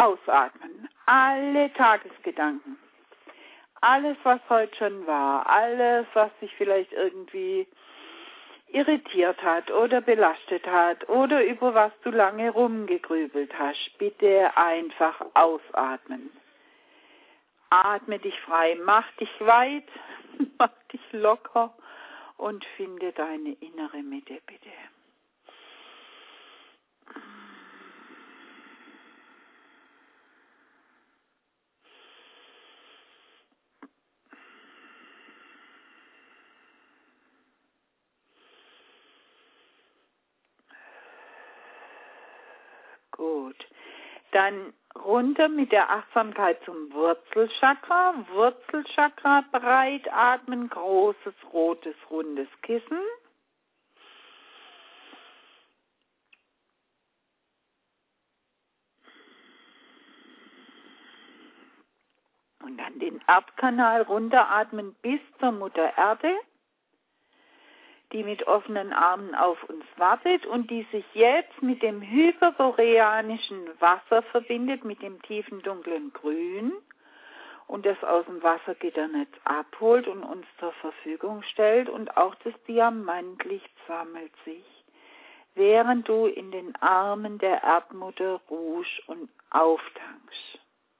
ausatmen. Alle Tagesgedanken. Alles, was heute schon war. Alles, was dich vielleicht irgendwie irritiert hat oder belastet hat oder über was du lange rumgegrübelt hast. Bitte einfach ausatmen. Atme dich frei, mach dich weit, mach dich locker und finde deine innere Mitte, bitte. Gut. Dann runter mit der Achtsamkeit zum Wurzelchakra. Wurzelchakra, breit atmen, großes, rotes, rundes Kissen. Und dann den Erdkanal runteratmen bis zur Mutter Erde, die mit offenen Armen auf uns wartet und die sich jetzt mit dem hyperboreanischen Wasser verbindet, mit dem tiefen dunklen Grün und das aus dem Wassergitternetz abholt und uns zur Verfügung stellt und auch das Diamantlicht sammelt sich, während du in den Armen der Erdmutter ruhst und auftankst.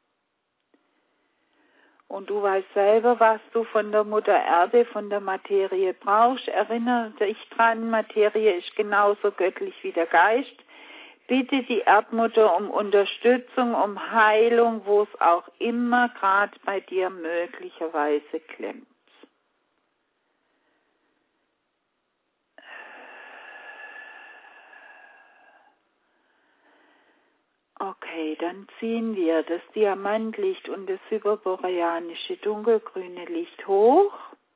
Und du weißt selber, was du von der Mutter Erde, von der Materie brauchst. Erinnere dich dran, Materie ist genauso göttlich wie der Geist. Bitte die Erdmutter um Unterstützung, um Heilung, wo es auch immer gerade bei dir möglicherweise klemmt. Okay, dann ziehen wir das Diamantlicht und das hyperboreanische dunkelgrüne Licht hoch.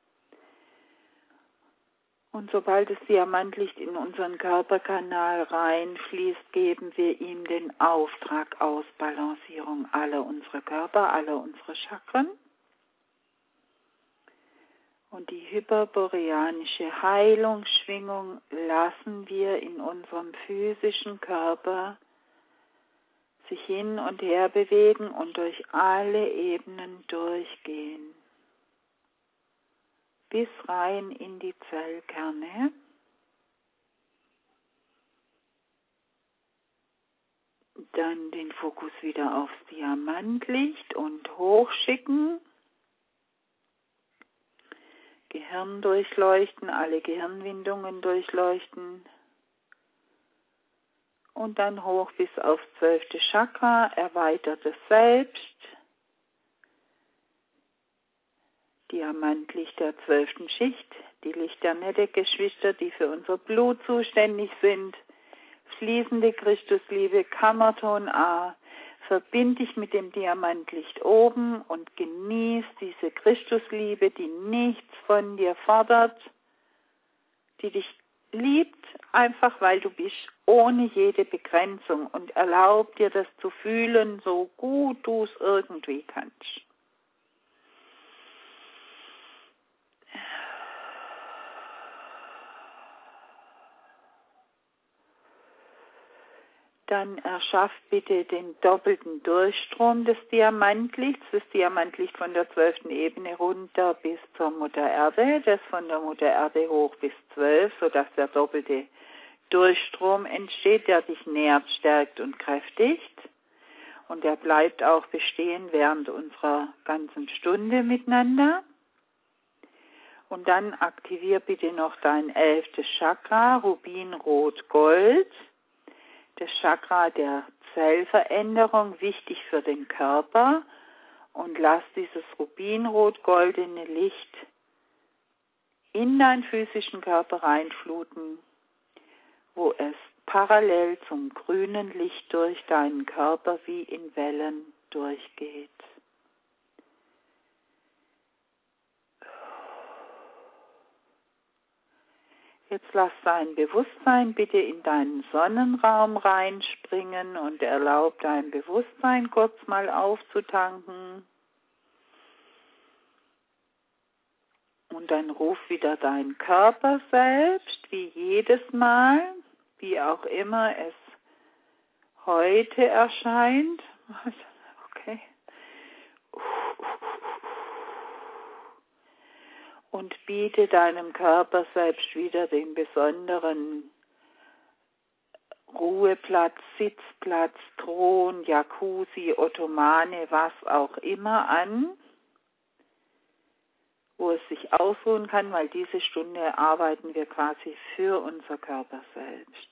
Und sobald das Diamantlicht in unseren Körperkanal reinfließt, geben wir ihm den Auftrag Ausbalancierung aller unserer Körper, aller unserer Chakren. Und die hyperboreanische Heilungsschwingung lassen wir in unserem physischen Körper sich hin und her bewegen und durch alle Ebenen durchgehen. Bis rein in die Zellkerne. Dann den Fokus wieder aufs Diamantlicht und hochschicken. Gehirn durchleuchten, alle Gehirnwindungen durchleuchten. Und dann hoch bis aufs 12. Chakra, erweitertes Selbst. Diamantlicht der 12. Schicht, die Lichternette-Geschwister, die für unser Blut zuständig sind. Fließende Christusliebe, Kammerton A. Verbind dich mit dem Diamantlicht oben und genieß diese Christusliebe, die nichts von dir fordert, die dich liebt, einfach weil du bist, ohne jede Begrenzung und erlaubt dir das zu fühlen, so gut du es irgendwie kannst. Dann erschaff bitte den doppelten Durchstrom des Diamantlichts, das Diamantlicht von der 12. Ebene runter bis zur Mutter Erde, das von der Mutter Erde hoch bis 12, sodass der doppelte Durchstrom entsteht, der dich nährt, stärkt und kräftigt. Und der bleibt auch bestehen während unserer ganzen Stunde miteinander. Und dann aktivier bitte noch dein 11. Chakra, Rubinrot-Gold. Das Chakra der Zellveränderung, wichtig für den Körper, und lass dieses rubinrot-goldene Licht in deinen physischen Körper reinfluten, wo es parallel zum grünen Licht durch deinen Körper wie in Wellen durchgeht. Jetzt lass dein Bewusstsein bitte in deinen Sonnenraum reinspringen und erlaub dein Bewusstsein kurz mal aufzutanken. Und dann ruf wieder deinen Körper selbst, wie jedes Mal, wie auch immer es heute erscheint, Okay. Und biete deinem Körper selbst wieder den besonderen Ruheplatz, Sitzplatz, Thron, Jacuzzi, Ottomane, was auch immer an, wo es sich ausruhen kann, weil diese Stunde arbeiten wir quasi für unser Körper selbst.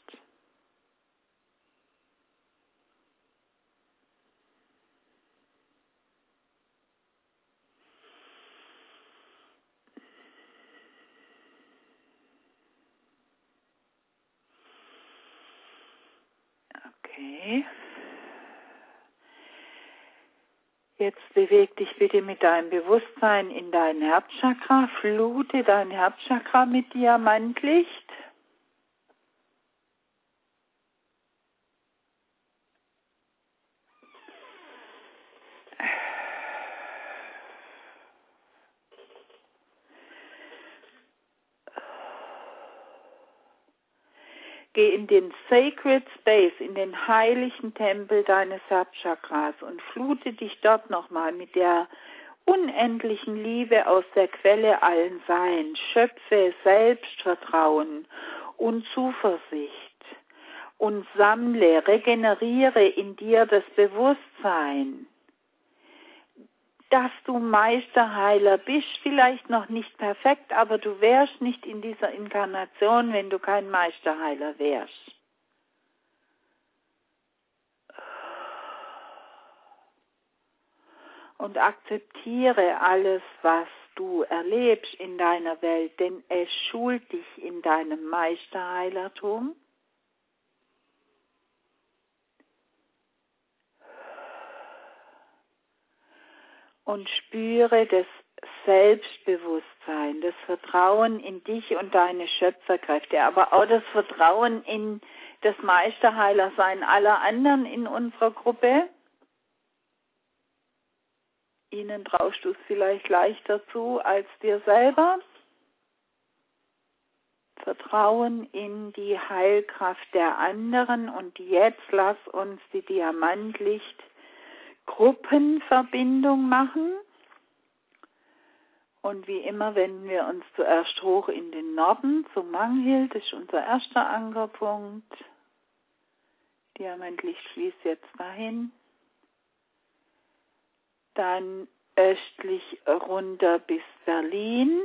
Okay. Jetzt beweg dich bitte mit deinem Bewusstsein in dein Herzchakra, flute dein Herzchakra mit Diamantlicht. Geh in den Sacred Space, in den heiligen Tempel deines Herzchakras und flute dich dort nochmal mit der unendlichen Liebe aus der Quelle allen Seins. Schöpfe Selbstvertrauen und Zuversicht und sammle, regeneriere in dir das Bewusstsein, dass du Meisterheiler bist, vielleicht noch nicht perfekt, aber du wärst nicht in dieser Inkarnation, wenn du kein Meisterheiler wärst. Und akzeptiere alles, was du erlebst in deiner Welt, denn es schult dich in deinem Meisterheilertum. Und spüre das Selbstbewusstsein, das Vertrauen in dich und deine Schöpferkräfte, aber auch das Vertrauen in das Meisterheilersein aller anderen in unserer Gruppe. Ihnen traust du es vielleicht leichter zu als dir selber. Vertrauen in die Heilkraft der anderen und jetzt lass uns die Diamantlicht-Gruppenverbindung machen. Und wie immer wenden wir uns zuerst hoch in den Norden zu Manghild, das ist unser erster Ankerpunkt. Diamantlicht fließt jetzt dahin. Dann östlich runter bis Berlin.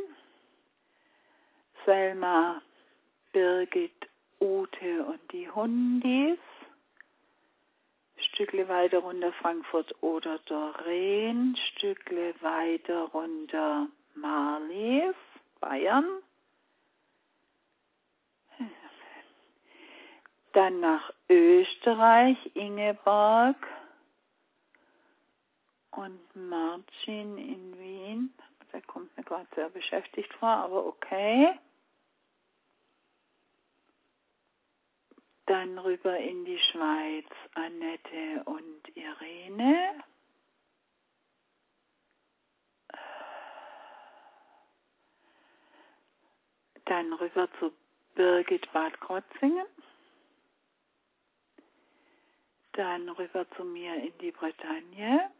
Selma, Birgit, Ute und die Hundis. Stückle weiter runter Frankfurt oder Doreen. Stückle weiter runter Marlies, Bayern. Dann nach Österreich, Ingeborg und Marcin in Wien. Der kommt mir gerade sehr beschäftigt vor, aber okay. Dann rüber in die Schweiz, Annette und Irene. Dann rüber zu Birgit Bad Krotzingen. Dann rüber zu mir in die Bretagne.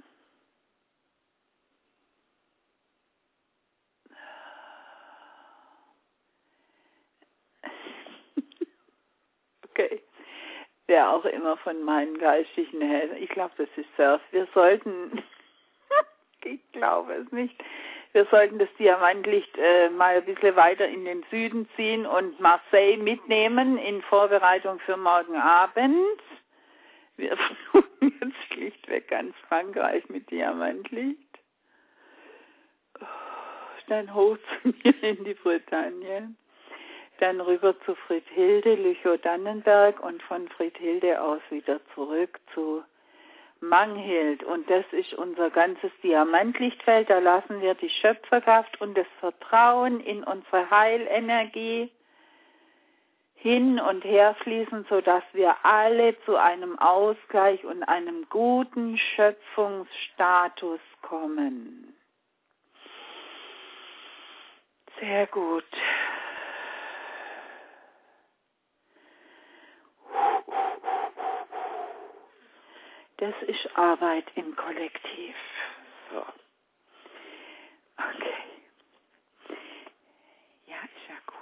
Okay. Wer auch immer von meinen geistigen Helfern, ich glaube, das ist Surf. Wir sollten, ich glaube es nicht, wir sollten das Diamantlicht mal ein bisschen weiter in den Süden ziehen und Marseille mitnehmen in Vorbereitung für morgen Abend. Wir fluten jetzt schlichtweg ganz Frankreich mit Diamantlicht. Dann hoch zu mir in die Bretagne. Dann rüber zu Friedhilde, Lüchow-Dannenberg und von Friedhilde aus wieder zurück zu Manghild. Und das ist unser ganzes Diamantlichtfeld. Da lassen wir die Schöpferkraft und das Vertrauen in unsere Heilenergie hin und her fließen, sodass wir alle zu einem Ausgleich und einem guten Schöpfungsstatus kommen. Sehr gut. Das ist Arbeit im Kollektiv. So. Okay. Ja, ist ja gut.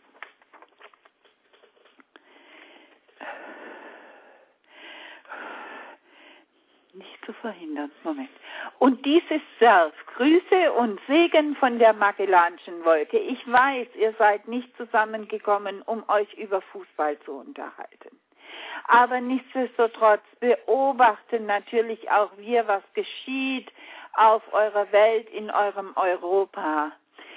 Nicht zu verhindern. Moment. Und dies ist Surf. Grüße und Segen von der Magellanischen Wolke. Ich weiß, ihr seid nicht zusammengekommen, um euch über Fußball zu unterhalten. Aber nichtsdestotrotz beobachten natürlich auch wir, was geschieht auf eurer Welt, in eurem Europa.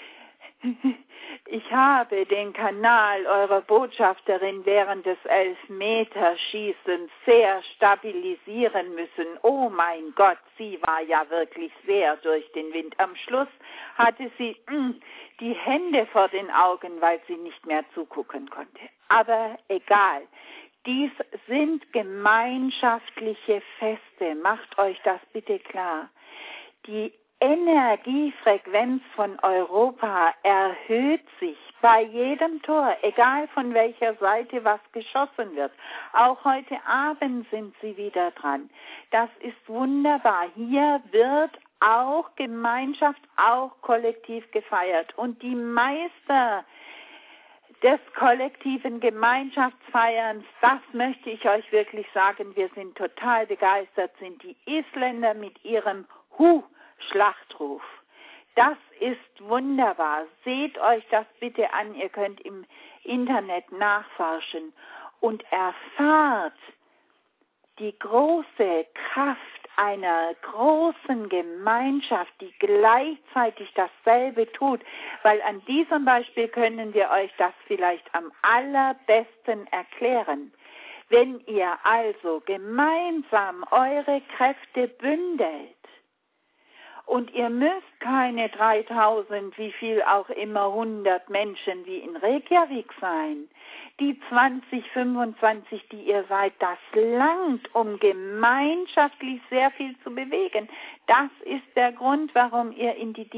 Ich habe den Kanal eurer Botschafterin während des Elfmeterschießens sehr stabilisieren müssen. Oh mein Gott, sie war ja wirklich sehr durch den Wind. Am Schluss hatte sie die Hände vor den Augen, weil sie nicht mehr zugucken konnte. Aber egal. Dies sind gemeinschaftliche Feste. Macht euch das bitte klar. Die Energiefrequenz von Europa erhöht sich bei jedem Tor, egal von welcher Seite was geschossen wird. Auch heute Abend sind sie wieder dran. Das ist wunderbar. Hier wird auch Gemeinschaft, auch kollektiv gefeiert. Und die Meister des kollektiven Gemeinschaftsfeierns, das möchte ich euch wirklich sagen, wir sind total begeistert, sind die Isländer mit ihrem Schlachtruf. Das ist wunderbar. Seht euch das bitte an. Ihr könnt im Internet nachforschen und erfahrt die große Kraft einer großen Gemeinschaft, die gleichzeitig dasselbe tut. Weil an diesem Beispiel können wir euch das vielleicht am allerbesten erklären. Wenn ihr also gemeinsam eure Kräfte bündelt, und ihr müsst keine 3000, wie viel auch immer, 100 Menschen wie in Reykjavik sein. Die 20, 25, die ihr seid, das langt, um gemeinschaftlich sehr viel zu bewegen. Das ist der Grund, warum ihr in die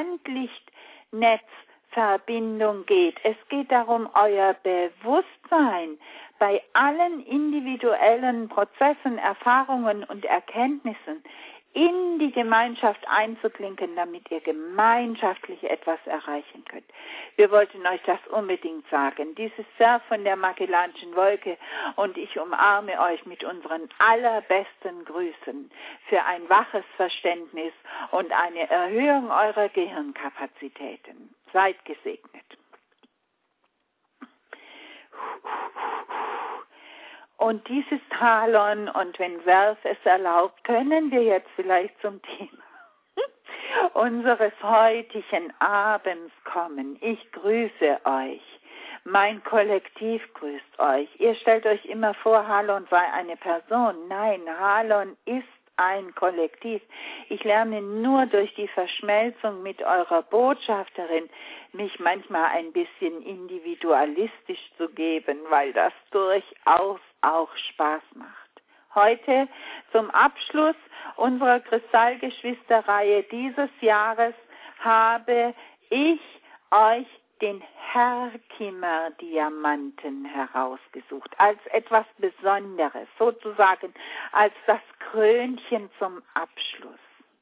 Diamantlichtnetzverbindung geht. Es geht darum, euer Bewusstsein bei allen individuellen Prozessen, Erfahrungen und Erkenntnissen in die Gemeinschaft einzuklinken, damit ihr gemeinschaftlich etwas erreichen könnt. Wir wollten euch das unbedingt sagen. Dies ist Surf von der Magellanischen Wolke und ich umarme euch mit unseren allerbesten Grüßen für ein waches Verständnis und eine Erhöhung eurer Gehirnkapazitäten. Seid gesegnet. Und dies ist Halon, und wenn Surf es erlaubt, können wir jetzt vielleicht zum Thema unseres heutigen Abends kommen. Ich grüße euch. Mein Kollektiv grüßt euch. Ihr stellt euch immer vor, Halon sei eine Person. Nein, Halon ist ein Kollektiv. Ich lerne nur durch die Verschmelzung mit eurer Botschafterin, mich manchmal ein bisschen individualistisch zu geben, weil das durchaus auch Spaß macht. Heute zum Abschluss unserer Kristallgeschwisterreihe dieses Jahres habe ich euch den Herkimer-Diamanten herausgesucht, als etwas Besonderes, sozusagen als das Krönchen zum Abschluss.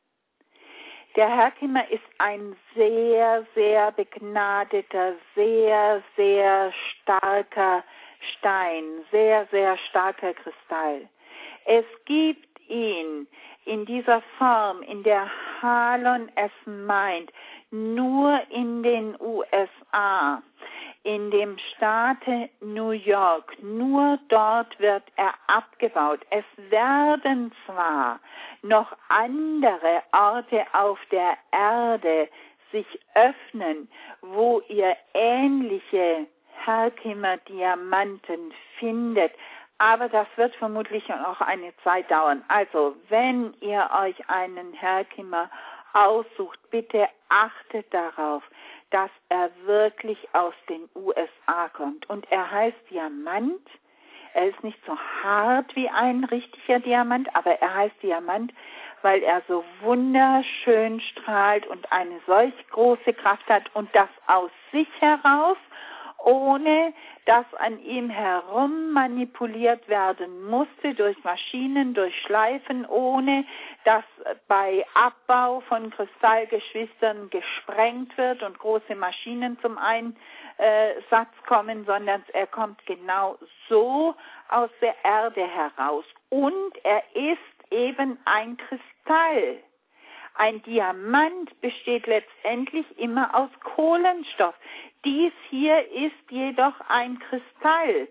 Der Herkimer ist ein sehr, sehr begnadeter, sehr, sehr starker Stein, sehr, sehr starker Kristall. Es gibt ihn in dieser Form, in der Halon es meint, nur in den USA, in dem Staate New York. Nur dort wird er abgebaut. Es werden zwar noch andere Orte auf der Erde sich öffnen, wo ihr ähnliche Herkimer-Diamanten findet, aber das wird vermutlich auch eine Zeit dauern. Also, wenn ihr euch einen Herkimer aussucht, bitte achtet darauf, dass er wirklich aus den USA kommt. Und er heißt Diamant. Er ist nicht so hart wie ein richtiger Diamant, aber er heißt Diamant, weil er so wunderschön strahlt und eine solch große Kraft hat und das aus sich heraus ohne dass an ihm herum manipuliert werden musste durch Maschinen, durch Schleifen, ohne dass bei Abbau von Kristallgeschwistern gesprengt wird und große Maschinen zum Einsatz kommen, sondern er kommt genau so aus der Erde heraus. Und er ist eben ein Kristall. Ein Diamant besteht letztendlich immer aus Kohlenstoff. Dies hier ist jedoch ein Kristall,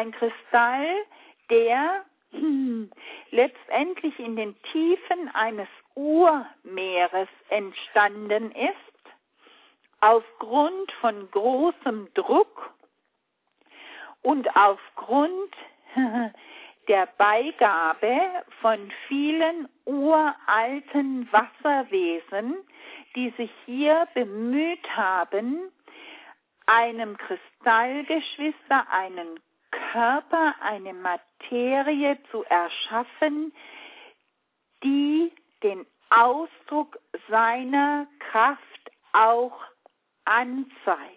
der letztendlich in den Tiefen eines Urmeeres entstanden ist, aufgrund von großem Druck und aufgrund der Beigabe von vielen uralten Wasserwesen, die sich hier bemüht haben, einem Kristallgeschwister, einen Körper, eine Materie zu erschaffen, die den Ausdruck seiner Kraft auch anzeigt.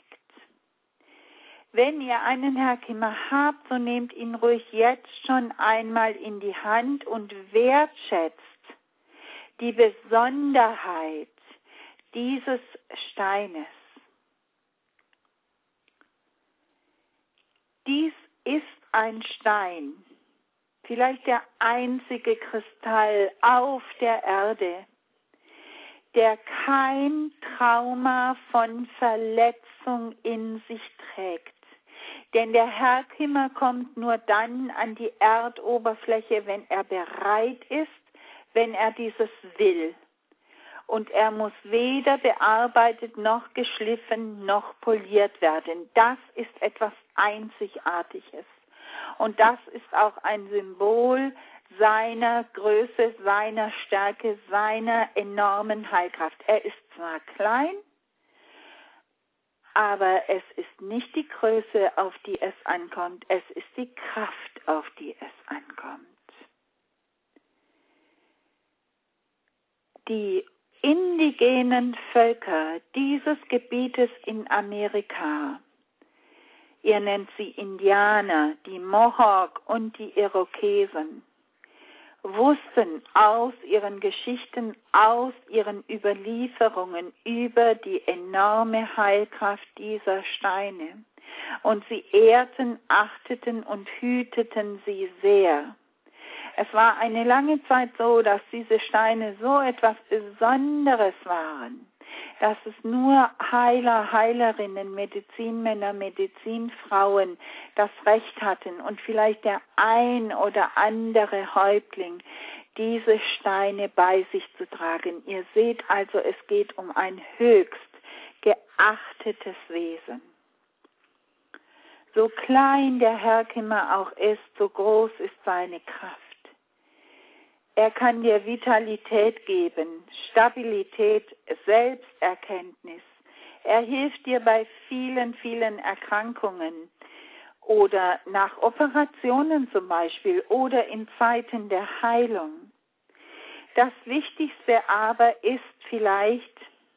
Wenn ihr einen Herkimer habt, so nehmt ihn ruhig jetzt schon einmal in die Hand und wertschätzt die Besonderheit dieses Steines. Dies ist ein Stein, vielleicht der einzige Kristall auf der Erde, der kein Trauma von Verletzung in sich trägt. Denn der Herkimer kommt nur dann an die Erdoberfläche, wenn er bereit ist, wenn er dieses will. Und er muss weder bearbeitet, noch geschliffen, noch poliert werden. Das ist etwas Einzigartiges. Und das ist auch ein Symbol seiner Größe, seiner Stärke, seiner enormen Heilkraft. Er ist zwar klein, aber es ist nicht die Größe, auf die es ankommt, es ist die Kraft, auf die es ankommt. Die indigenen Völker dieses Gebietes in Amerika, ihr nennt sie Indianer, die Mohawk und die Irokesen, wussten aus ihren Geschichten, aus ihren Überlieferungen über die enorme Heilkraft dieser Steine. Und sie ehrten, achteten und hüteten sie sehr. Es war eine lange Zeit so, dass diese Steine so etwas Besonderes waren, dass es nur Heiler, Heilerinnen, Medizinmänner, Medizinfrauen das Recht hatten und vielleicht der ein oder andere Häuptling, diese Steine bei sich zu tragen. Ihr seht also, es geht um ein höchst geachtetes Wesen. So klein der Herkimer auch ist, so groß ist seine Kraft. Er kann dir Vitalität geben, Stabilität, Selbsterkenntnis. Er hilft dir bei vielen, vielen Erkrankungen oder nach Operationen zum Beispiel oder in Zeiten der Heilung. Das Wichtigste aber ist vielleicht,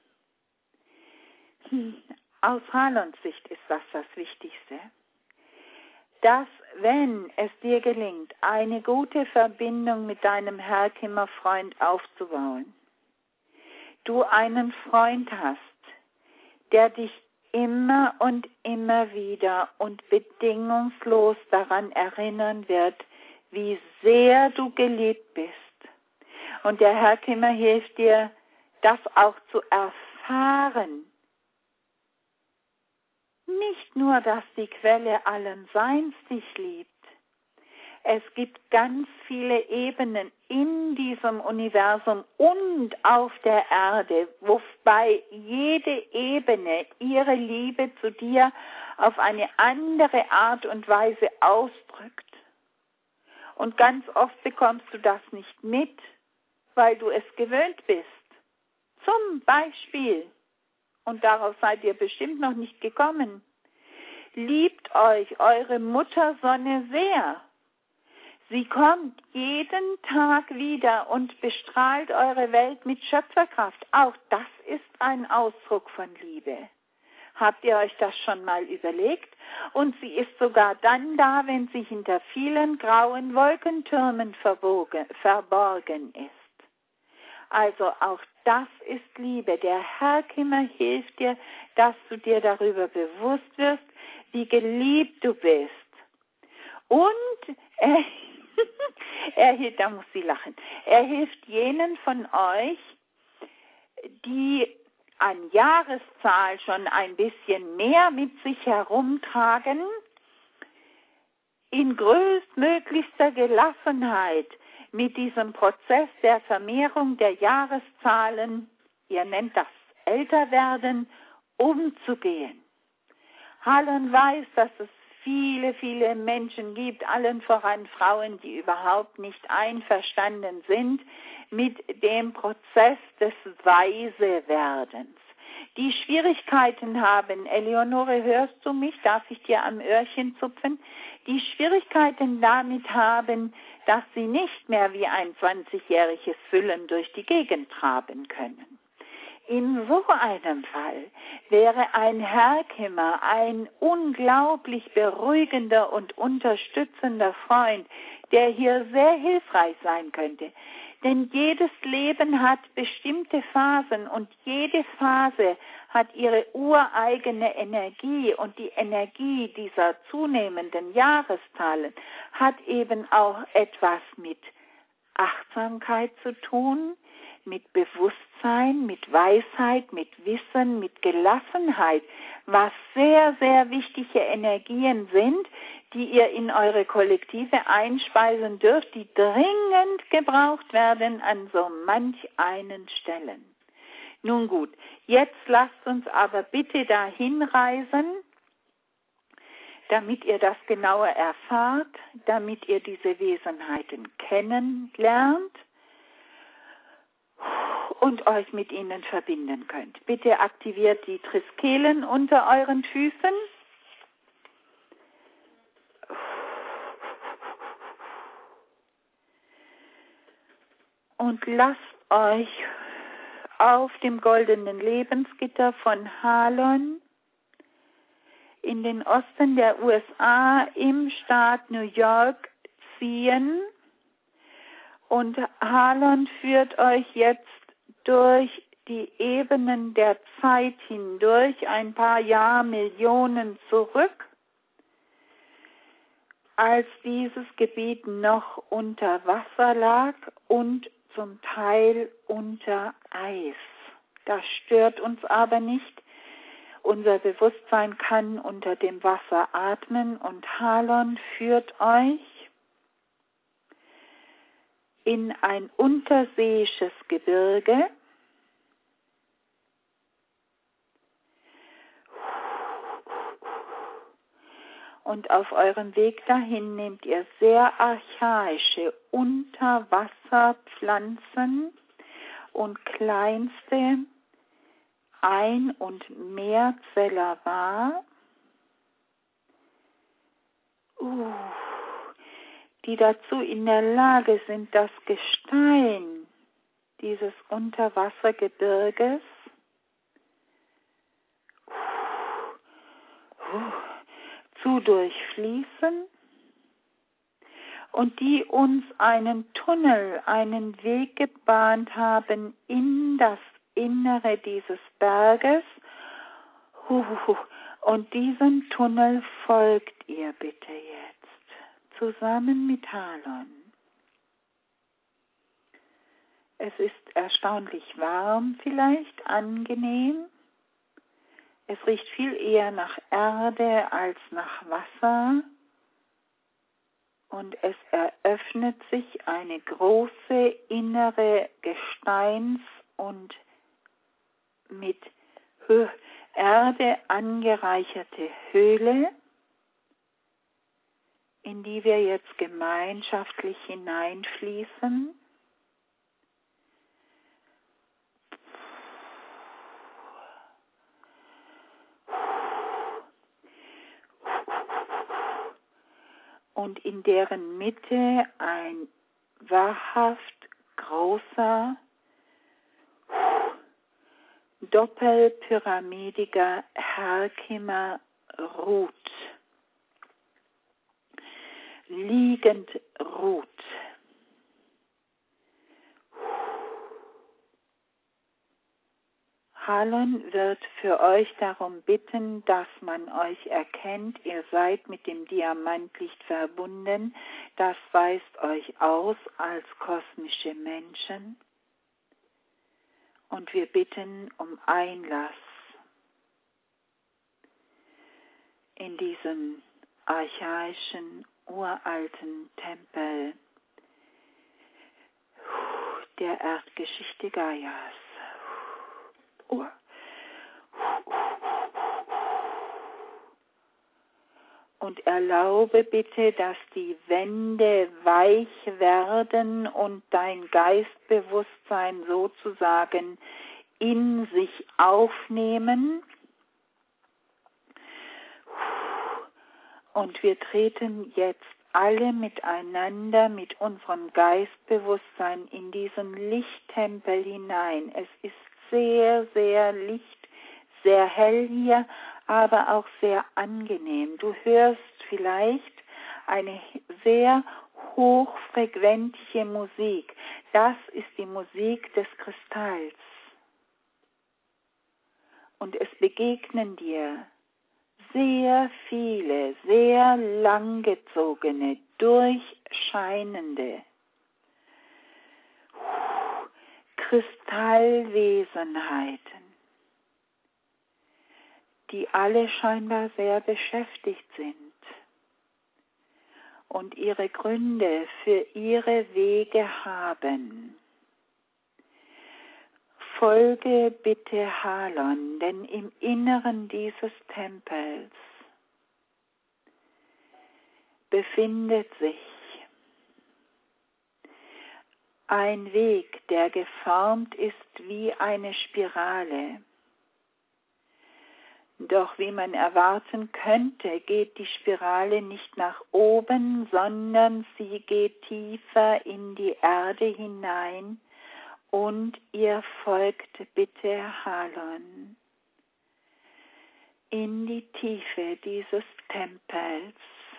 aus Halons Sicht ist das Wichtigste, dass, wenn es dir gelingt, eine gute Verbindung mit deinem Herkimer-Freund aufzubauen, du einen Freund hast, der dich immer und immer wieder und bedingungslos daran erinnern wird, wie sehr du geliebt bist. Und der Herkimer hilft dir, das auch zu erfahren. Nicht nur, dass die Quelle allen Seins dich liebt. Es gibt ganz viele Ebenen in diesem Universum und auf der Erde, wobei jede Ebene ihre Liebe zu dir auf eine andere Art und Weise ausdrückt. Und ganz oft bekommst du das nicht mit, weil du es gewöhnt bist. Zum Beispiel, und darauf seid ihr bestimmt noch nicht gekommen, liebt euch eure Muttersonne sehr. Sie kommt jeden Tag wieder und bestrahlt eure Welt mit Schöpferkraft. Auch das ist ein Ausdruck von Liebe. Habt ihr euch das schon mal überlegt? Und sie ist sogar dann da, wenn sie hinter vielen grauen Wolkentürmen verborgen ist. Also auch das ist Liebe. Der Herrkimmer hilft dir, dass du dir darüber bewusst wirst, wie geliebt du bist. Und da muss sie lachen. Er hilft jenen von euch, die an Jahreszahl schon ein bisschen mehr mit sich herumtragen, in größtmöglichster Gelassenheit mit diesem Prozess der Vermehrung der Jahreszahlen, ihr nennt das Älterwerden, umzugehen. Hallon weiß, dass es viele, viele Menschen gibt, allen voran Frauen, die überhaupt nicht einverstanden sind mit dem Prozess des Weisewerdens. Die Schwierigkeiten haben, Eleonore, hörst du mich? Darf ich dir am Öhrchen zupfen? Die Schwierigkeiten damit haben, dass sie nicht mehr wie ein 20-jähriges Füllen durch die Gegend traben können. In so einem Fall wäre ein Herrkimmer ein unglaublich beruhigender und unterstützender Freund, der hier sehr hilfreich sein könnte. Denn jedes Leben hat bestimmte Phasen und jede Phase hat ihre ureigene Energie und die Energie dieser zunehmenden Jahreszahlen hat eben auch etwas mit Achtsamkeit zu tun, mit Bewusstsein, mit Weisheit, mit Wissen, mit Gelassenheit, was sehr, sehr wichtige Energien sind, die ihr in eure Kollektive einspeisen dürft, die dringend gebraucht werden an so manch einen Stellen. Nun gut, jetzt lasst uns aber bitte dahin reisen, damit ihr das genauer erfahrt, damit ihr diese Wesenheiten kennenlernt und euch mit ihnen verbinden könnt. Bitte aktiviert die Triskelen unter euren Füßen. Und lasst euch auf dem goldenen Lebensgitter von Hallon in den Osten der USA im Staat New York ziehen. Und Hallon führt euch jetzt durch die Ebenen der Zeit hindurch, ein paar Jahrmillionen zurück, als dieses Gebiet noch unter Wasser lag und zum Teil unter Eis. Das stört uns aber nicht. Unser Bewusstsein kann unter dem Wasser atmen und Hallon führt euch in ein unterseeisches Gebirge. Und auf eurem Weg dahin nehmt ihr sehr archaische Unterwasserpflanzen und kleinste Ein- und Mehrzeller wahr, die dazu in der Lage sind, das Gestein dieses Unterwassergebirges zu durchfließen und die uns einen Tunnel, einen Weg gebahnt haben in das Innere dieses Berges. Und diesem Tunnel folgt ihr bitte jetzt, zusammen mit Hallon. Es ist erstaunlich warm, vielleicht angenehm. Es riecht viel eher nach Erde als nach Wasser. Und es eröffnet sich eine große innere Gesteins- und mit Erde angereicherte Höhle, in die wir jetzt gemeinschaftlich hineinfließen. Und in deren Mitte ein wahrhaft großer, doppelpyramidiger Herkimer ruht, liegend ruht. Halon wird für euch darum bitten, dass man euch erkennt, ihr seid mit dem Diamantlicht verbunden, das weist euch aus als kosmische Menschen. Und wir bitten um Einlass in diesen archaischen, uralten Tempel der Erdgeschichte Gaias. Und erlaube bitte, dass die Wände weich werden und dein Geistbewusstsein sozusagen in sich aufnehmen. Und wir treten jetzt alle miteinander mit unserem Geistbewusstsein in diesen Lichttempel hinein. Es ist sehr, sehr licht, sehr hell hier, aber auch sehr angenehm. Du hörst vielleicht eine sehr hochfrequente Musik. Das ist die Musik des Kristalls. Und es begegnen dir sehr viele, sehr langgezogene, durchscheinende Kristallwesenheiten, die alle scheinbar sehr beschäftigt sind und ihre Gründe für ihre Wege haben. Folge bitte Halon, denn im Inneren dieses Tempels befindet sich ein Weg, der geformt ist wie eine Spirale. Doch wie man erwarten könnte, geht die Spirale nicht nach oben, sondern sie geht tiefer in die Erde hinein und ihr folgt bitte Halon in die Tiefe dieses Tempels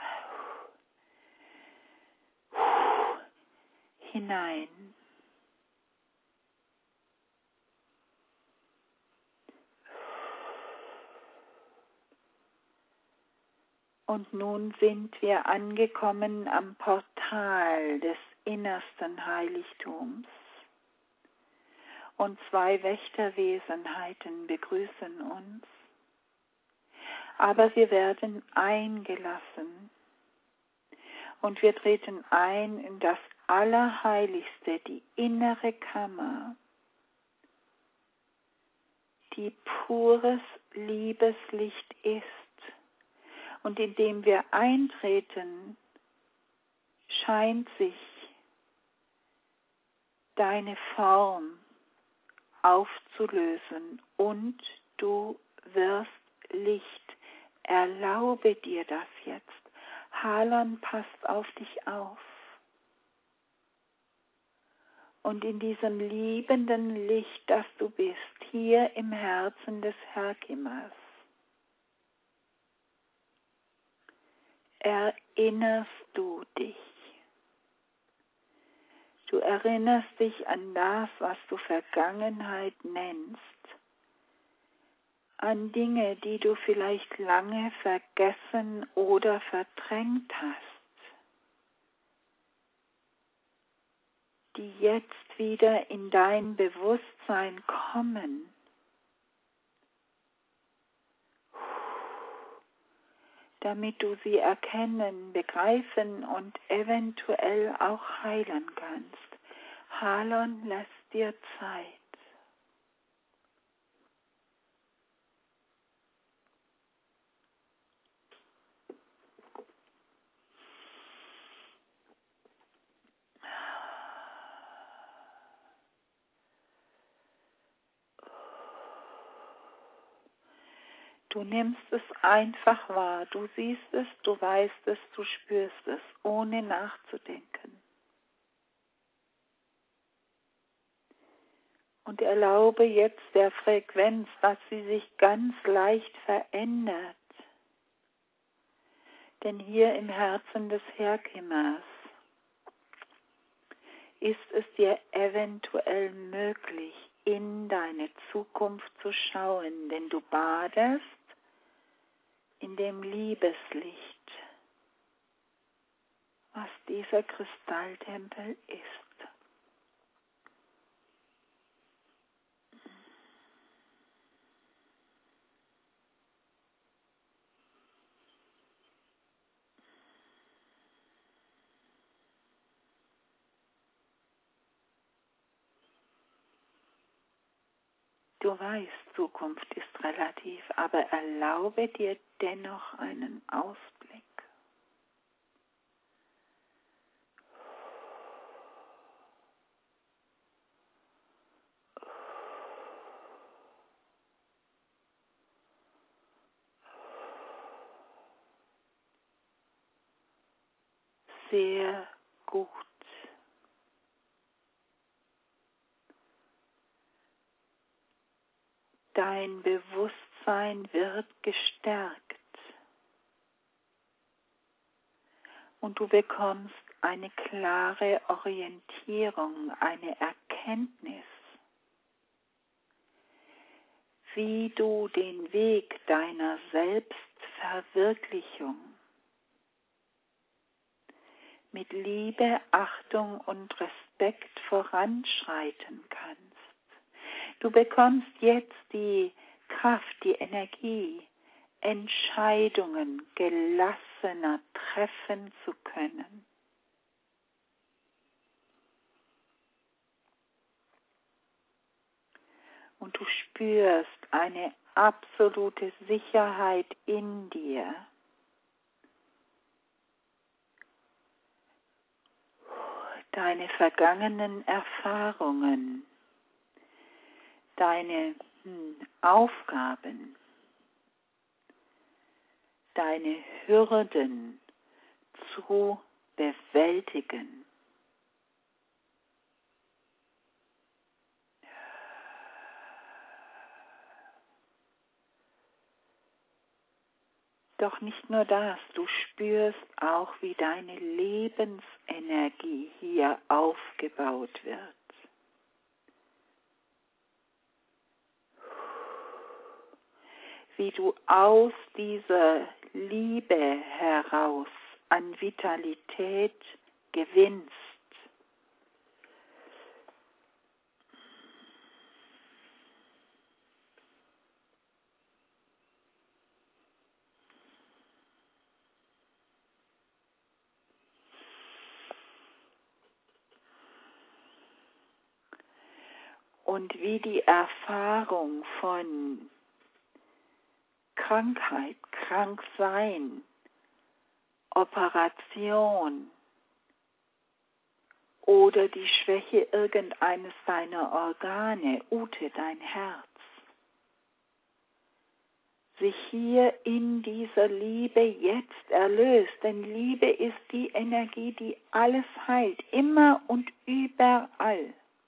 hinein. Und nun sind wir angekommen am Portal des innersten Heiligtums. Und zwei Wächterwesenheiten begrüßen uns. Aber wir werden eingelassen. Und wir treten ein in das Allerheiligste, die innere Kammer, die pures Liebeslicht ist. Und indem wir eintreten, scheint sich deine Form aufzulösen und du wirst Licht. Erlaube dir das jetzt. Halon passt auf dich auf. Und in diesem liebenden Licht, das du bist, hier im Herzen des Herkimers, erinnerst du dich. Du erinnerst dich an das, was du Vergangenheit nennst, an Dinge, die du vielleicht lange vergessen oder verdrängt hast, die jetzt wieder in dein Bewusstsein kommen. Damit du sie erkennen, begreifen und eventuell auch heilen kannst. Halon lässt dir Zeit. Du nimmst es einfach wahr, du siehst es, du weißt es, du spürst es, ohne nachzudenken. Und erlaube jetzt der Frequenz, dass sie sich ganz leicht verändert. Denn hier im Herzen des Herkimers ist es dir eventuell möglich, in deine Zukunft zu schauen, denn du badest in dem Liebeslicht, was dieser Kristalltempel ist. Du weißt, Zukunft ist relativ, aber erlaube dir dennoch einen Ausblick. Sehr gut. Dein Bewusstsein wird gestärkt und du bekommst eine klare Orientierung, eine Erkenntnis, wie du den Weg deiner Selbstverwirklichung mit Liebe, Achtung und Respekt voranschreiten kannst. Du bekommst jetzt die Kraft, die Energie, Entscheidungen gelassener treffen zu können. Und du spürst eine absolute Sicherheit in dir. Deine vergangenen Erfahrungen, deine Aufgaben, deine Hürden zu bewältigen. Doch nicht nur das, du spürst auch, wie deine Lebensenergie hier aufgebaut wird. Wie du aus dieser Liebe heraus an Vitalität gewinnst. Und wie die Erfahrung von Krankheit, Kranksein, Operation oder die Schwäche irgendeines deiner Organe, Ute, dein Herz, sich hier in dieser Liebe jetzt erlöst. Denn Liebe ist die Energie, die alles heilt, immer und überall.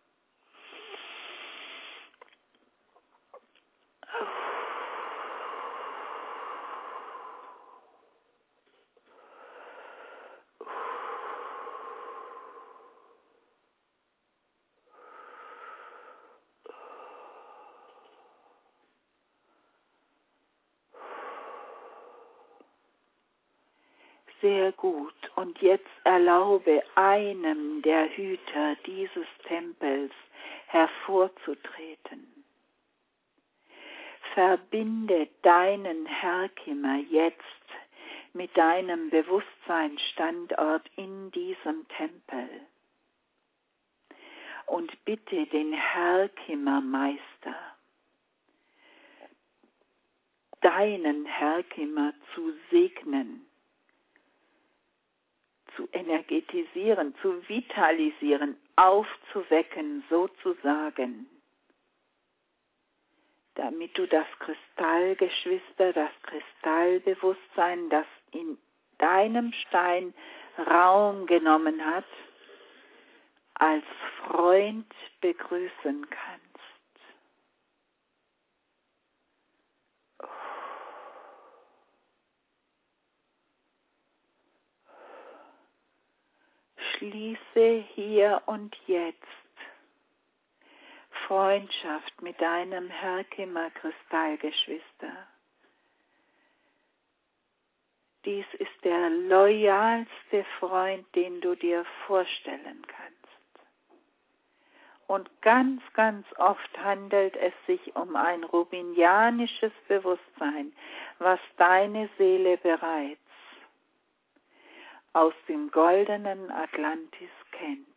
Sehr gut. Und jetzt erlaube einem der Hüter dieses Tempels hervorzutreten. Verbinde deinen Herkimer jetzt mit deinem Bewusstseinsstandort in diesem Tempel. Und bitte den Herkimermeister, deinen Herkimer zu segnen, zu energetisieren, zu vitalisieren, aufzuwecken sozusagen, damit du das Kristallgeschwister, das Kristallbewusstsein, das in deinem Stein Raum genommen hat, als Freund begrüßen kannst. schließe hier und jetzt Freundschaft mit deinem Herkimer-Kristallgeschwister. Dies ist der loyalste Freund, den du dir vorstellen kannst. Und ganz, ganz oft handelt es sich um ein rubinianisches Bewusstsein, was deine Seele bereits aus dem goldenen Atlantis kennt.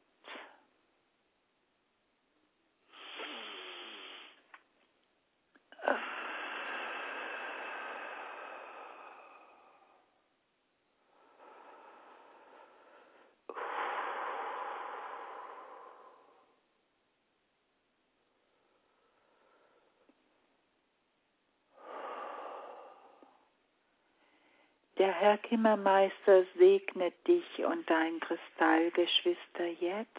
Der Herkimermeister segnet dich und dein Kristallgeschwister jetzt.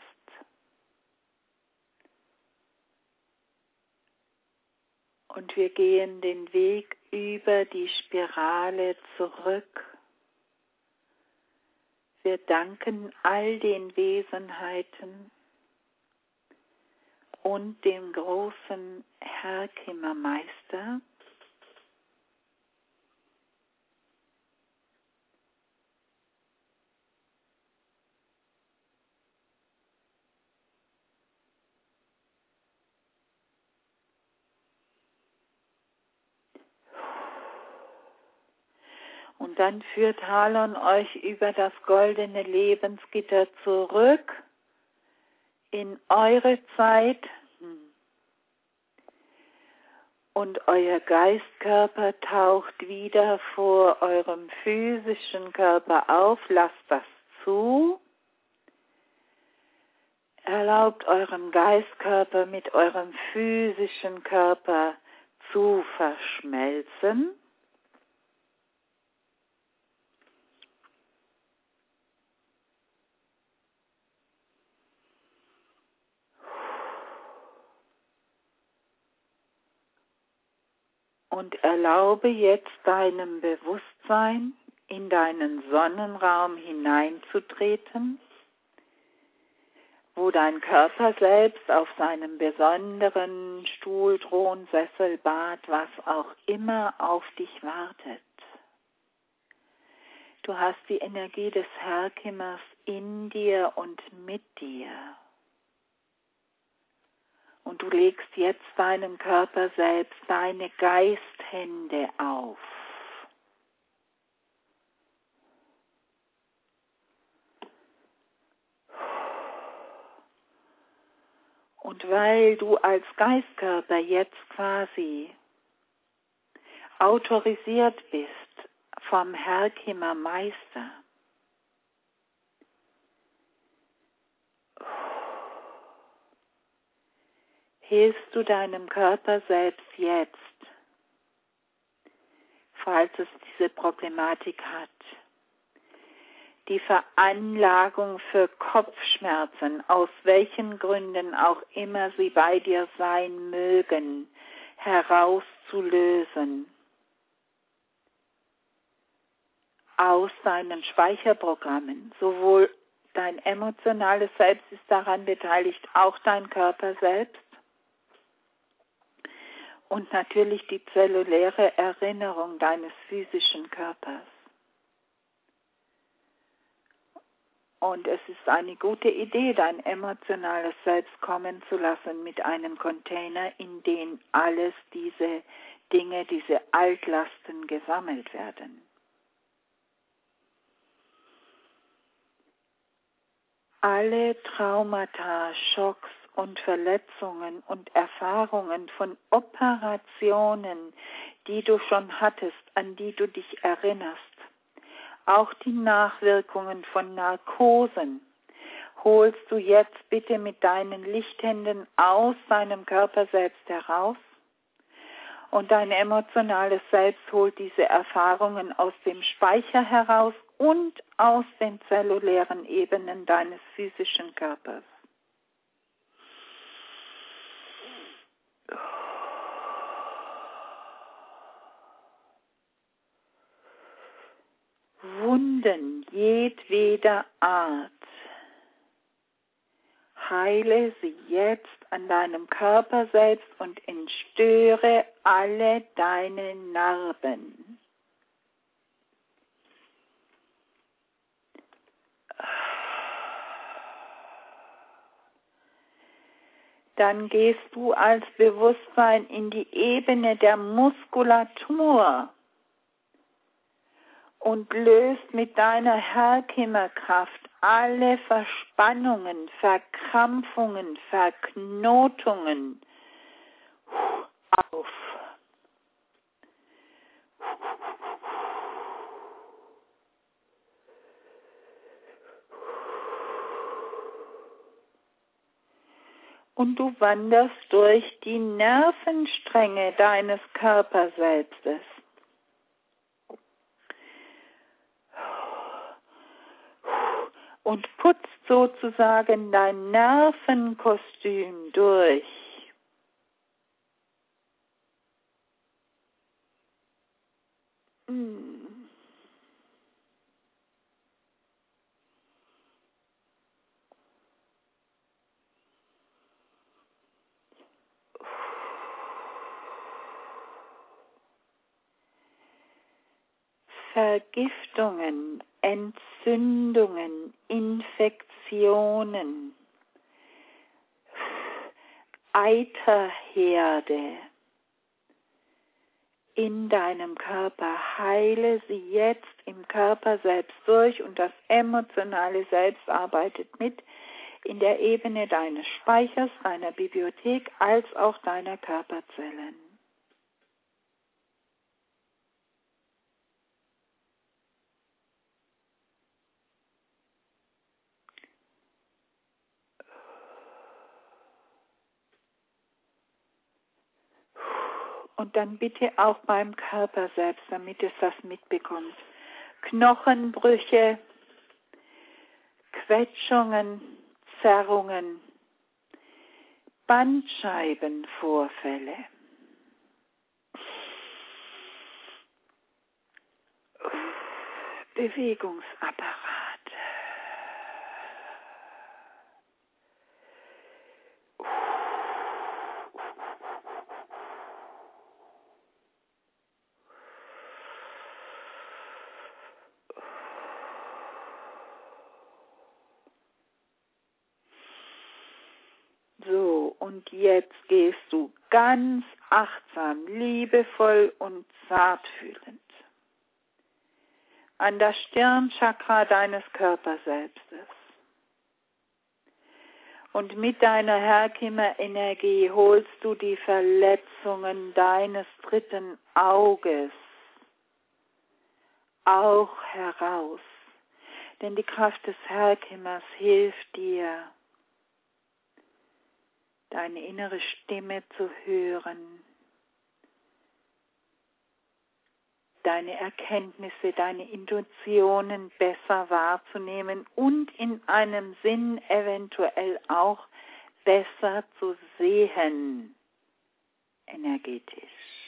Und wir gehen den Weg über die Spirale zurück. Wir danken all den Wesenheiten und dem großen Herkimermeister, und dann führt Halon euch über das goldene Lebensgitter zurück in eure Zeit und euer Geistkörper taucht wieder vor eurem physischen Körper auf. Lasst das zu. Erlaubt eurem Geistkörper mit eurem physischen Körper zu verschmelzen. Und erlaube jetzt deinem Bewusstsein in deinen Sonnenraum hineinzutreten, wo dein Körper selbst auf seinem besonderen Stuhl, Thron, Sessel, Bad, was auch immer auf dich wartet. Du hast die Energie des Herkimers in dir und mit dir. Und du legst jetzt deinem Körper selbst deine Geisthände auf. Und weil du als Geistkörper jetzt quasi autorisiert bist vom Herkimermeister, hilfst du deinem Körper selbst jetzt, falls es diese Problematik hat, die Veranlagung für Kopfschmerzen, aus welchen Gründen auch immer sie bei dir sein mögen, herauszulösen aus deinen Speicherprogrammen. Sowohl dein emotionales Selbst ist daran beteiligt, auch dein Körper selbst. Und natürlich die zelluläre Erinnerung deines physischen Körpers. Und es ist eine gute Idee, dein emotionales Selbst kommen zu lassen mit einem Container, in den alles diese Dinge, diese Altlasten gesammelt werden. Alle Traumata, Schocks und Verletzungen und Erfahrungen von Operationen, die du schon hattest, an die du dich erinnerst, auch die Nachwirkungen von Narkosen, holst du jetzt bitte mit deinen Lichthänden aus deinem Körper selbst heraus und dein emotionales Selbst holt diese Erfahrungen aus dem Speicher heraus und aus den zellulären Ebenen deines physischen Körpers. Wunden jedweder Art heile sie jetzt an deinem Körper selbst und entstöre alle deine Narben. Dann gehst du als Bewusstsein in die Ebene der Muskulatur und löst mit deiner Herkimerkraft alle Verspannungen, Verkrampfungen, Verknotungen auf. Und du wanderst durch die Nervenstränge deines Körperselbstes. Und putzt sozusagen dein Nervenkostüm durch. Vergiftungen, Entzündungen, Infektionen, Eiterherde in deinem Körper. Heile sie jetzt im Körper selbst durch und das emotionale Selbst arbeitet mit in der Ebene deines Speichers, deiner Bibliothek als auch deiner Körperzellen. Und dann bitte auch beim Körper selbst, damit es das mitbekommt. Knochenbrüche, Quetschungen, Zerrungen, Bandscheibenvorfälle. Bewegungsapparat. So, und jetzt gehst du ganz achtsam, liebevoll und zartfühlend an das Stirnchakra deines Körperselbstes. Und mit deiner Herkimer-Energie holst du die Verletzungen deines dritten Auges auch heraus. Denn die Kraft des Herkimers hilft dir, deine innere Stimme zu hören, deine Erkenntnisse, deine Intuitionen besser wahrzunehmen und in einem Sinn eventuell auch besser zu sehen, energetisch.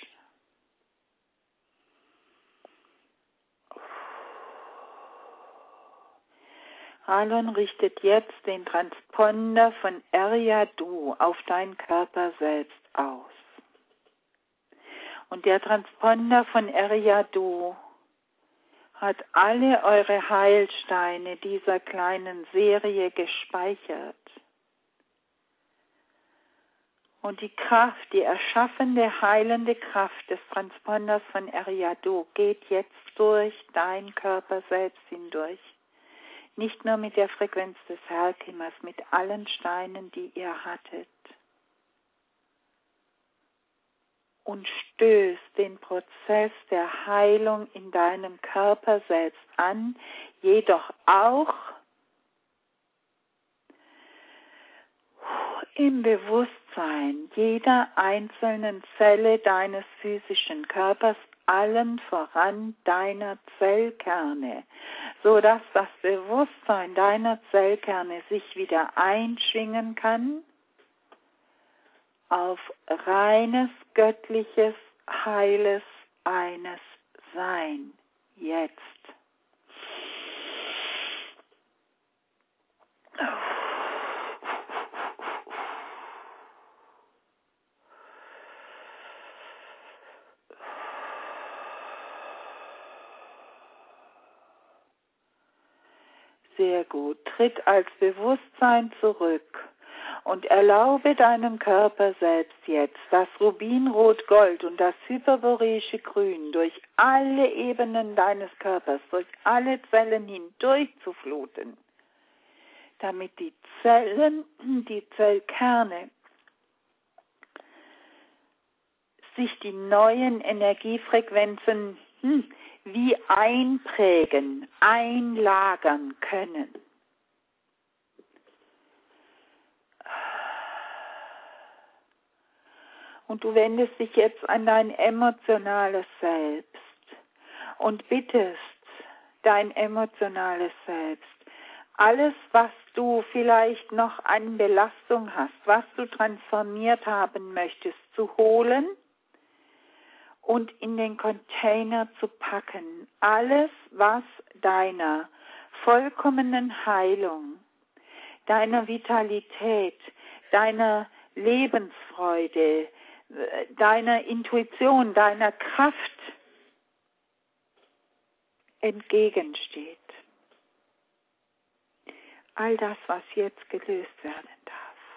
Ralon richtet jetzt den Transponder von Eriadu auf deinen Körper selbst aus. Und der Transponder von Eriadu hat alle eure Heilsteine dieser kleinen Serie gespeichert. Und die Kraft, die erschaffende, heilende Kraft des Transponders von Eriadu geht jetzt durch deinen Körper selbst hindurch. Nicht nur mit der Frequenz des Herkimers, mit allen Steinen, die ihr hattet. Und stößt den Prozess der Heilung in deinem Körper selbst an, jedoch auch im Bewusstsein jeder einzelnen Zelle deines physischen Körpers, allen voran deiner Zellkerne, sodass das Bewusstsein deiner Zellkerne sich wieder einschwingen kann auf reines, göttliches, heiles, eines Sein, jetzt. sehr gut. Tritt als Bewusstsein zurück und erlaube deinem Körper selbst jetzt das Rubinrot-Gold und das hyperboreische Grün durch alle Ebenen deines Körpers, durch alle Zellen hindurch zu fluten, damit die Zellen, die Zellkerne sich die neuen Energiefrequenzen wie einprägen, einlagern können. Und du wendest dich jetzt an dein emotionales Selbst und bittest dein emotionales Selbst, alles, was du vielleicht noch an Belastung hast, was du transformiert haben möchtest, zu holen und in den Container zu packen. Alles, was deiner vollkommenen Heilung, deiner Vitalität, deiner Lebensfreude, deiner Intuition, deiner Kraft entgegensteht. All das, was jetzt gelöst werden darf.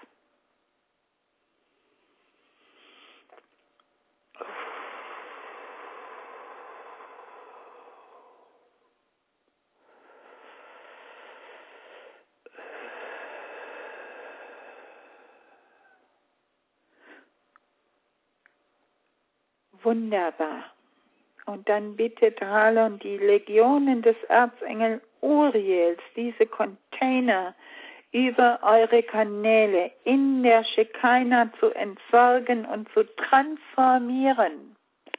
Wunderbar. Und dann bittet Halon die Legionen des Erzengel Uriels, diese Container über eure Kanäle in der Shekinah zu entsorgen und zu transformieren.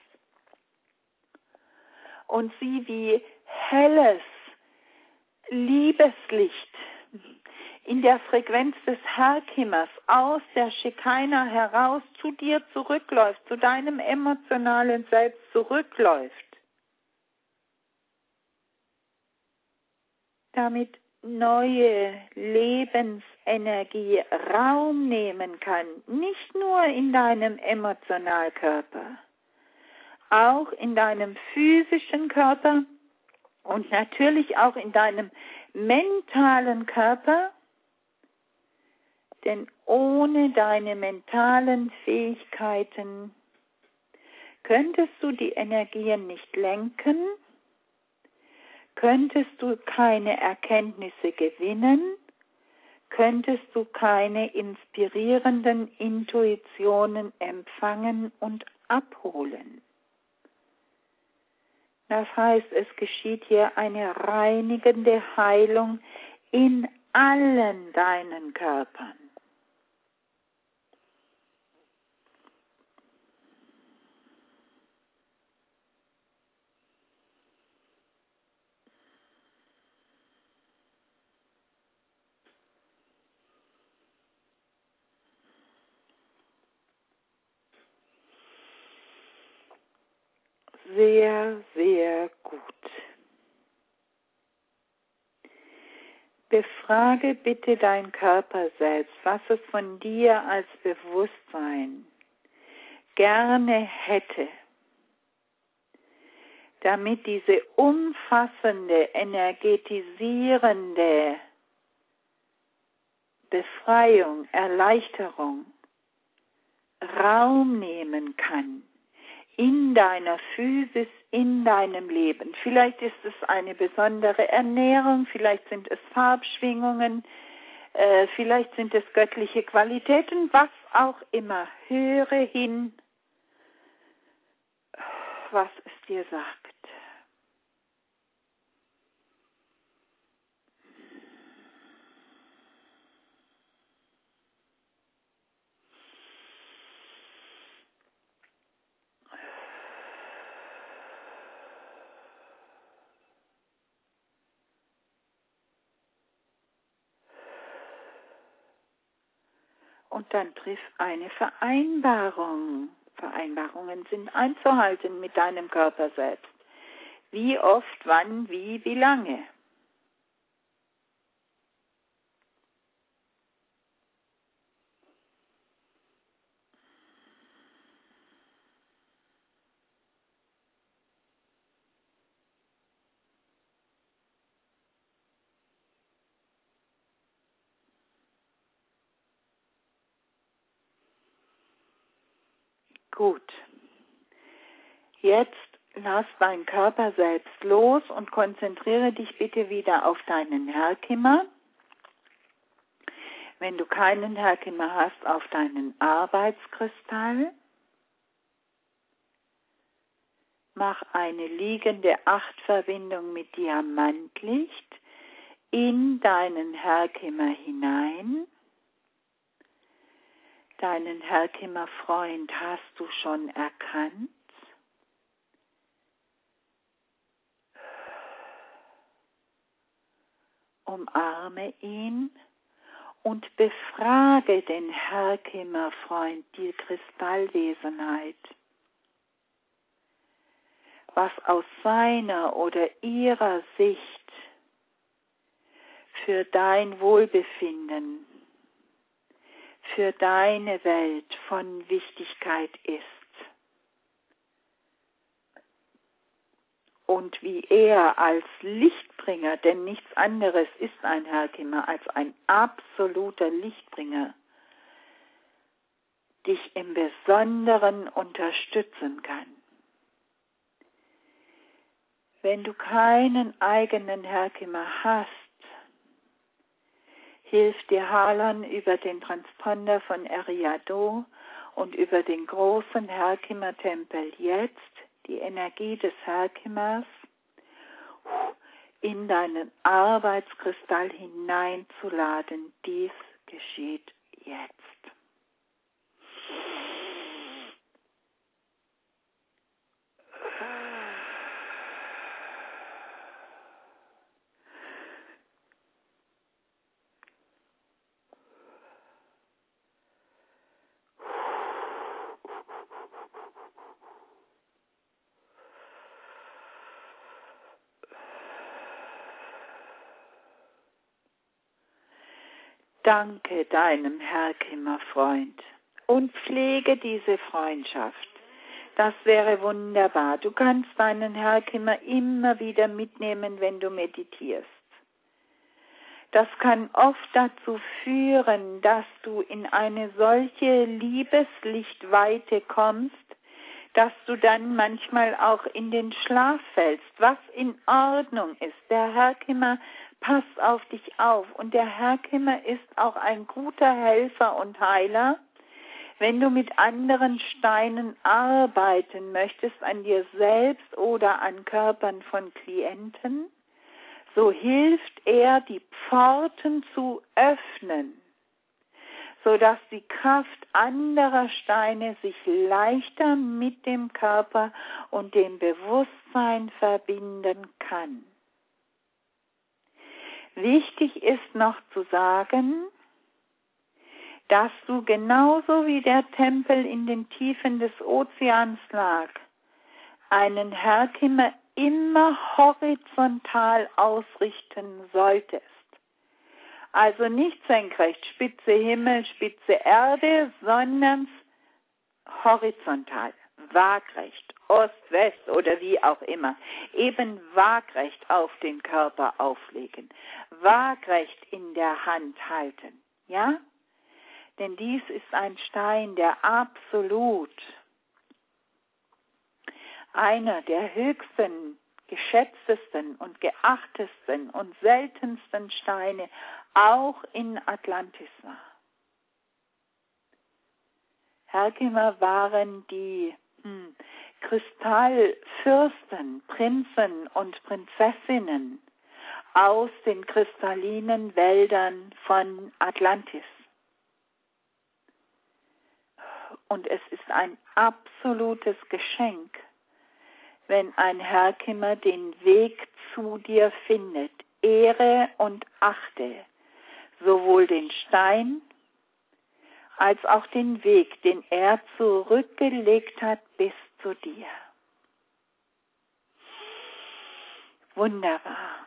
Und sie wie helles Liebeslicht in der Frequenz des Herrkimmers aus der Shekinah heraus zu dir zurückläuft, zu deinem emotionalen Selbst zurückläuft, damit neue Lebensenergie Raum nehmen kann, nicht nur in deinem Emotionalkörper, auch in deinem physischen Körper und natürlich auch in deinem mentalen Körper. Denn ohne deine mentalen Fähigkeiten könntest du die Energien nicht lenken, könntest du keine Erkenntnisse gewinnen, könntest du keine inspirierenden Intuitionen empfangen und abholen. Das heißt, es geschieht hier eine reinigende Heilung in allen deinen Körpern. Sehr, sehr gut. Befrage bitte dein Körper selbst, was es von dir als Bewusstsein gerne hätte, damit diese umfassende, energetisierende Befreiung, Erleichterung Raum nehmen kann. In deiner Physis, in deinem Leben. Vielleicht ist es eine besondere Ernährung, vielleicht sind es Farbschwingungen, vielleicht sind es göttliche Qualitäten, was auch immer. Höre hin, was es dir sagt. Und dann triff eine Vereinbarung. Vereinbarungen sind einzuhalten mit deinem Körper selbst. Wie oft, wann, wie lange. Gut. Jetzt lass deinen Körper selbst los und konzentriere dich bitte wieder auf deinen Herkimer. Wenn du keinen Herkimer hast, auf deinen Arbeitskristall. Mach eine liegende Achtverbindung mit Diamantlicht in deinen Herkimer hinein. Deinen Herkimer-Freund hast du schon erkannt. Umarme ihn und befrage den Herkimer-Freund, die Kristallwesenheit, was aus seiner oder ihrer Sicht für dein Wohlbefinden, für deine Welt von Wichtigkeit ist. Und wie er als Lichtbringer, denn nichts anderes ist ein Herkimer als ein absoluter Lichtbringer, dich im Besonderen unterstützen kann. Wenn du keinen eigenen Herkimer hast, hilft dir Harlan über den Transponder von Eriado und über den großen Herkimer-Tempel jetzt, die Energie des Herkimers in deinen Arbeitskristall hineinzuladen. Dies geschieht jetzt. Danke deinem Herkimer-Freund und pflege diese Freundschaft. Das wäre wunderbar. Du kannst deinen Herkimer immer wieder mitnehmen, wenn du meditierst. Das kann oft dazu führen, dass du in eine solche Liebeslichtweite kommst, dass du dann manchmal auch in den Schlaf fällst, was in Ordnung ist. Der Herkimer passt auf dich auf und der Herkimer ist auch ein guter Helfer und Heiler. Wenn du mit anderen Steinen arbeiten möchtest, an dir selbst oder an Körpern von Klienten, so hilft er, die Pforten zu öffnen, sodass die Kraft anderer Steine sich leichter mit dem Körper und dem Bewusstsein verbinden kann. Wichtig ist noch zu sagen, dass du genauso wie der Tempel in den Tiefen des Ozeans lag, einen Herkimer immer horizontal ausrichten solltest. Also nicht senkrecht, spitze Himmel, spitze Erde, sondern horizontal, waagrecht, Ost, West oder wie auch immer. Eben waagrecht auf den Körper auflegen, waagrecht in der Hand halten, ja? Denn dies ist ein Stein, der absolut einer der höchsten, geschätztesten und geachtesten und seltensten Steine auch in Atlantis war. Herkimer waren die Kristallfürsten, Prinzen und Prinzessinnen aus den kristallinen Wäldern von Atlantis. Und es ist ein absolutes Geschenk, wenn ein Herkimer den Weg zu dir findet. Ehre und achte sowohl den Stein als auch den Weg, den er zurückgelegt hat bis zu dir. Wunderbar.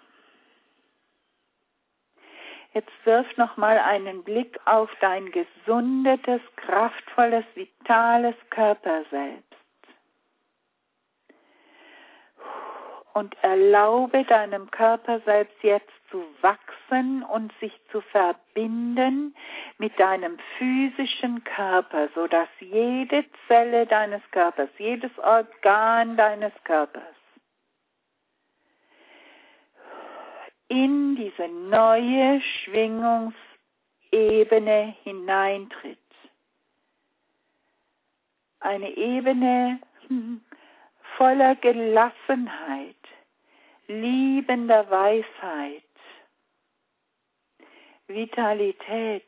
Jetzt wirf nochmal einen Blick auf dein gesundetes, kraftvolles, vitales Körper selbst. und erlaube deinem Körper selbst jetzt zu wachsen und sich zu verbinden mit deinem physischen Körper, sodass jede Zelle deines Körpers, jedes Organ deines Körpers in diese neue Schwingungsebene hineintritt. Eine Ebene voller Gelassenheit, liebender Weisheit, Vitalität,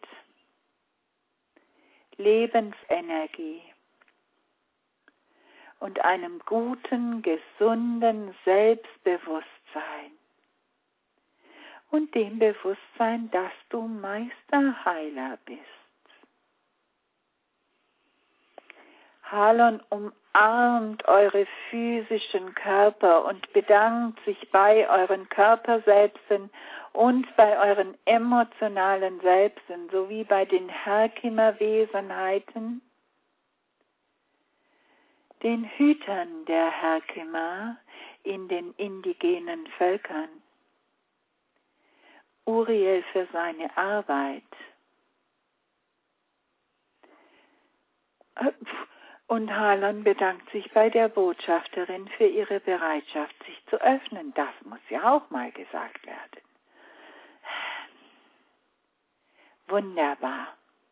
Lebensenergie und einem guten, gesunden Selbstbewusstsein und dem Bewusstsein, dass du Meisterheiler bist. Halon umarmt eure physischen Körper und bedankt sich bei euren Körperselbsten und bei euren emotionalen Selbsten sowie bei den Herkimer-Wesenheiten, den Hütern der Herkimer in den indigenen Völkern, Uriel für seine Arbeit und Halon bedankt sich bei der Botschafterin für ihre Bereitschaft, sich zu öffnen. Das muss ja auch mal gesagt werden. Wunderbar.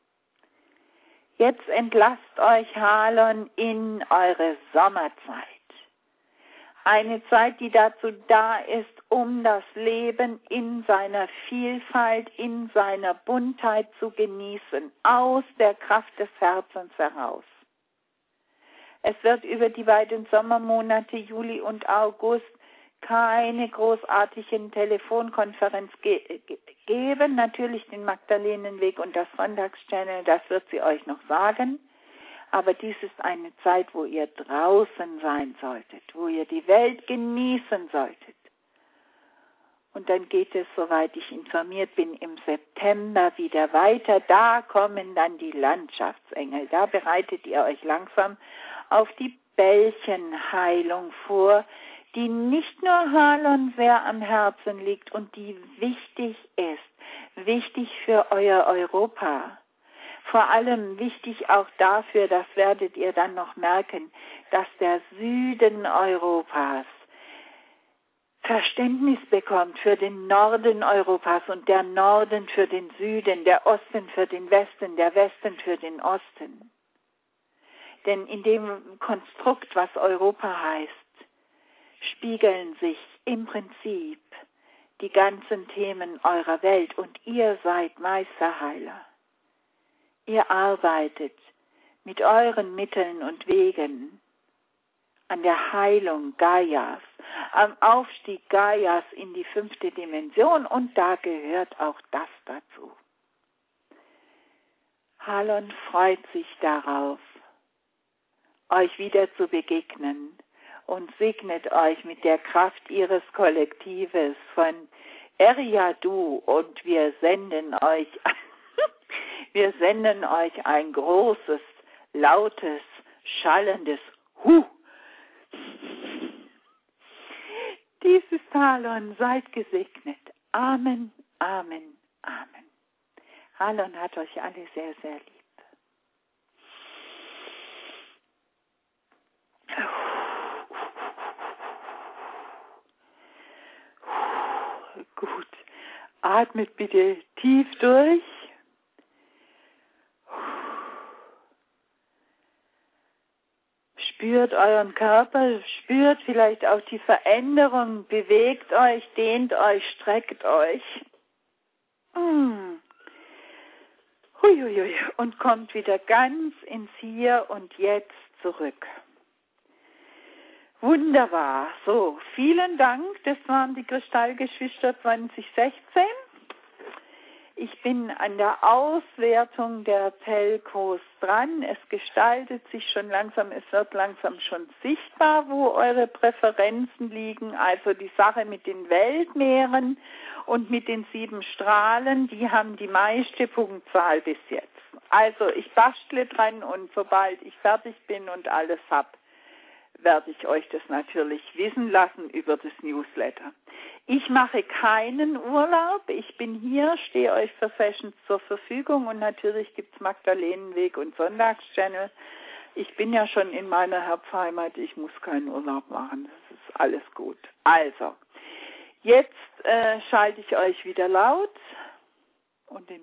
Jetzt entlasst euch Halon in eure Sommerzeit. Eine Zeit, die dazu da ist, um das Leben in seiner Vielfalt, in seiner Buntheit zu genießen, aus der Kraft des Herzens heraus. Es wird über die beiden Sommermonate Juli und August keine großartigen Telefonkonferenz geben. Natürlich den Magdalenenweg und das Sonntagschannel, das wird sie euch noch sagen. Aber dies ist eine Zeit, wo ihr draußen sein solltet, wo ihr die Welt genießen solltet. Und dann geht es, soweit ich informiert bin, im September wieder weiter. Da kommen dann die Landschaftsengel. Da bereitet ihr euch langsam auf die Bällchenheilung vor, die nicht nur Halon sehr am Herzen liegt und die wichtig ist, wichtig für euer Europa. Vor allem wichtig auch dafür, das werdet ihr dann noch merken, dass der Süden Europas Verständnis bekommt für den Norden Europas und der Norden für den Süden, der Osten für den Westen, der Westen für den Osten. Denn in dem Konstrukt, was Europa heißt, spiegeln sich im Prinzip die ganzen Themen eurer Welt und ihr seid Meisterheiler. Ihr arbeitet mit euren Mitteln und Wegen an der Heilung Gaias, am Aufstieg Gaias in die 5. Dimension und da gehört auch das dazu. Halon freut sich darauf, euch wieder zu begegnen und segnet euch mit der Kraft ihres Kollektives von Eriadu und wir senden euch ein großes, lautes, schallendes Hu. Dies ist Halon, seid gesegnet. Amen, Amen, Amen. Halon hat euch alle sehr, sehr lieb. Gut, atmet bitte tief durch. Spürt euren Körper, spürt vielleicht auch die Veränderung, bewegt euch, dehnt euch, streckt euch. Huiuiui. Und kommt wieder ganz ins Hier und Jetzt zurück. Wunderbar. So, vielen Dank. Das waren die Kristallgeschwister 2016. Ich bin an der Auswertung der Telcos dran. Es gestaltet sich schon langsam, es wird langsam schon sichtbar, wo eure Präferenzen liegen. Also die Sache mit den Weltmeeren und mit den 7 Strahlen, die haben die meiste Punktzahl bis jetzt. Also ich bastle dran und sobald ich fertig bin und alles habe, werde ich euch das natürlich wissen lassen über das Newsletter. Ich mache keinen Urlaub. Ich bin hier, stehe euch für Sessions zur Verfügung und natürlich gibt es Magdalenenweg und Sonntagschannel. Ich bin ja schon in meiner Herbstheimat, ich muss keinen Urlaub machen. Das ist alles gut. Also, jetzt schalte ich euch wieder laut und den